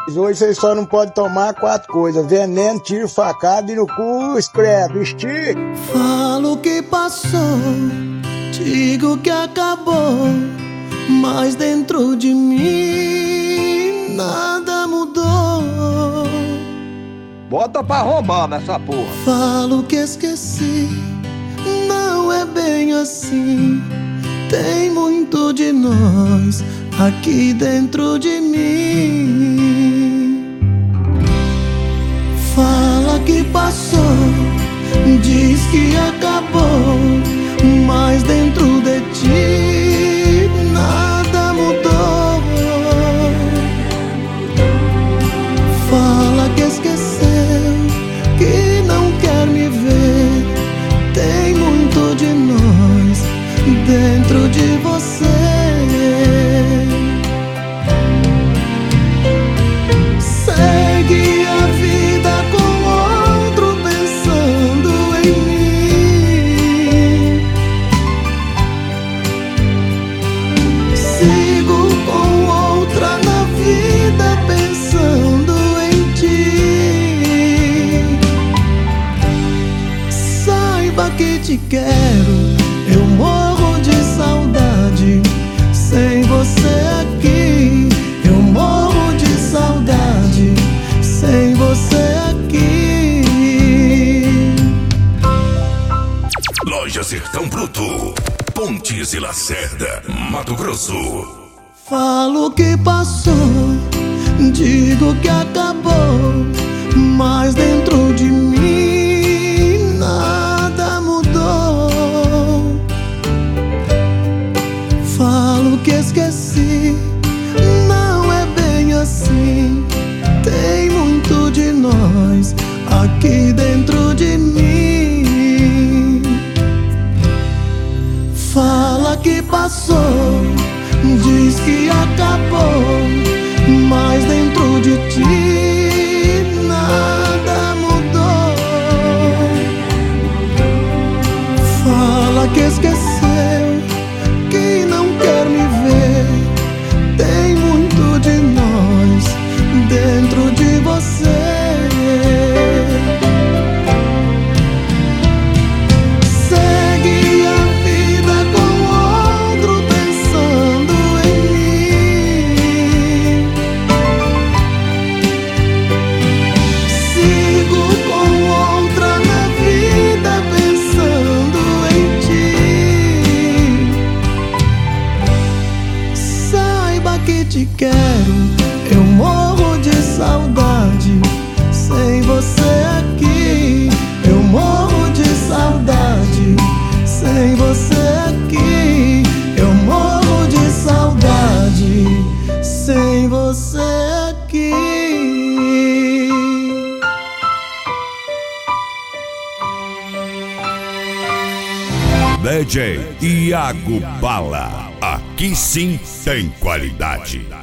Hoje vocês só não podem tomar 4 coisas: veneno, tiro, facada e no cu escreve, estique. Falo que passou, digo que acabou, mas dentro de mim nada mudou. Bota pra roubar nessa porra. Falo que esqueci, não é bem assim. Tem muito de nós aqui dentro de mim. Fala que passou, diz que acabou, mas dentro de ti nada mudou. Fala que esqueceu, que não quer me ver. Tem muito de nós dentro de você. Segue a vida com outro pensando em mim. Sigo com outra na vida pensando em ti. Saiba que te quero, eu morro de saudade. Sem você aqui, eu morro de saudade. Sem você aqui. Loja Sertão Bruto, Pontes e Lacerda, Mato Grosso. Falo que passou, digo que acabou, mas dentro de mim nada mudou. Falo que esqueci, não é bem assim. Tem muito de nós aqui dentro de mim. Fala que passou, diz que acabou, mas dentro de ti nada mudou. Fala que esqueceu, que não quer me ver. Tem muito de nós dentro de você. Segue a vida com outro pensando em mim. Sigo com outra na vida pensando em ti. Saiba que te quero, eu morro de saudade. Sem você aqui, eu morro de saudade. Sem você aqui, eu morro de saudade. Sem você aqui. DJ Iago Bala, aqui sim tem qualidade.